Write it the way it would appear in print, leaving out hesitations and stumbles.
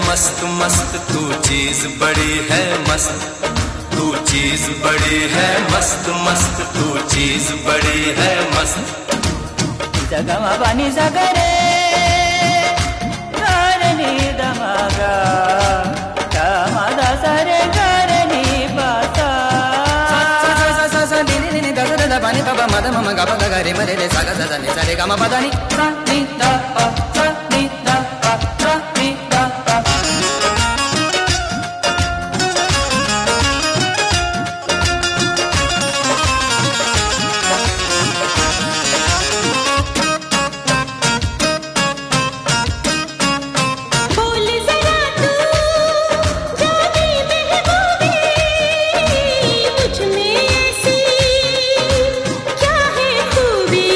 मस्त मस्त तू चीज बड़ी है मस्त, तू चीज बड़ी है मस्त मस्त, तू चीज बड़ी है मस्त। जगमा पानी सागरे गारनी दमागा कामादा सारे गारनी पासा सा नी नी नी दा दा पानी पापा मद मम गा गा रे मरे रे सा गा सा नी सा रे गा मा पा दा नी सा नी दा